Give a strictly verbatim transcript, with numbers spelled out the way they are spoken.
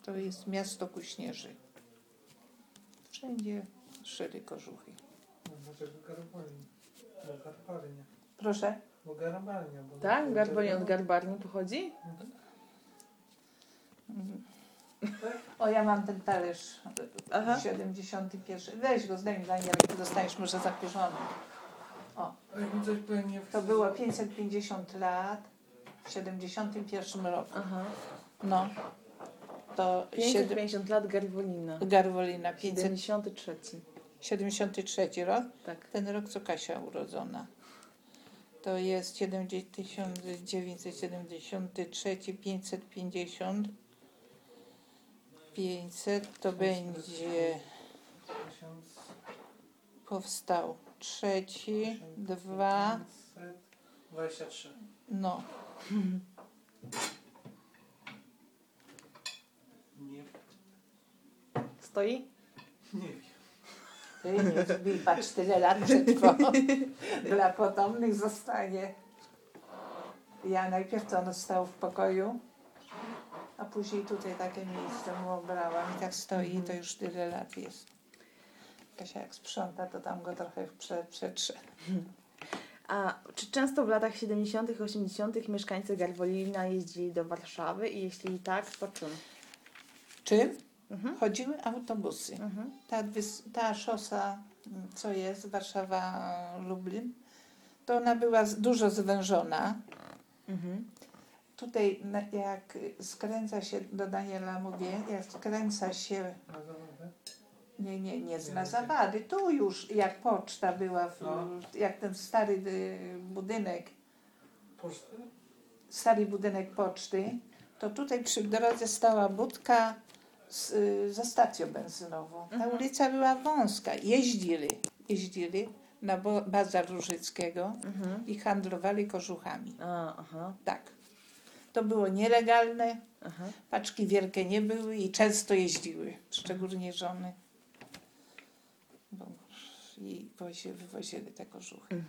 to jest miasto Kuśnierzy. Wszędzie szyli kożuchy. No, może garbarnia. No, garbarnia. Proszę? Bo garbarnia. Bo Tak? Garbarnia od garbarni pochodzi? O, ja mam ten talerz. Aha. siedemdziesiąty pierwszy. Weź go, zdejmij, Danielek, ty dostaniesz może zakurzony. O, A jak mi coś pewnie... to było pięćset pięćdziesiąt lat w siedemdziesiątym pierwszym roku. Aha. No. To pięćset siedem... pięćdziesiąt lat Garwolina. Garwolina, pięćset siedemdziesiąty trzeci. siedemdziesiąty trzeci rok. Tak. Ten rok, co Kasia urodzona. To jest tysiąc dziewięćset siedemdziesiąty trzeci, pięćset pięćdziesiąt. pięćset to będzie powstał trzeci, dwa, dwadzieścia trzy. no. Nie, Stoi? nie wiem. Ty nie wbij, patrz, tyle lat przetrwało. Dla potomnych zostanie. Ja najpierw to on stał w pokoju, a później tutaj takie miejsce mu obrałam i tak stoi i to już tyle lat jest. Kasia jak sprząta, to tam go trochę prze, przetrze. A czy często w latach siedemdziesiątych, osiemdziesiątych mieszkańcy Garwolina jeździli do Warszawy i jeśli tak, to czym? Czym? Mhm. Chodziły autobusy. Mhm. Ta, wys- ta szosa, co jest, Warszawa-Lublin, to ona była z- dużo zwężona. Mhm. Tutaj na- jak skręca się, do Daniela mówię, jak skręca się, Na zawody? nie, nie, nie zna Nie, zawady, tu już jak poczta była, w, No. jak ten stary y, budynek, Poczty? stary budynek poczty, to tutaj przy drodze stała budka z, y, za stacją benzynową. Ta Mhm. ulica była wąska. Jeździli, jeździli na bo- bazar Różyckiego Mhm. i handlowali kożuchami. A, aha, Tak. To było nielegalne, aha. paczki wielkie nie były i często jeździły, szczególnie żony. Bo, I wozi- wywozili te kożuchy.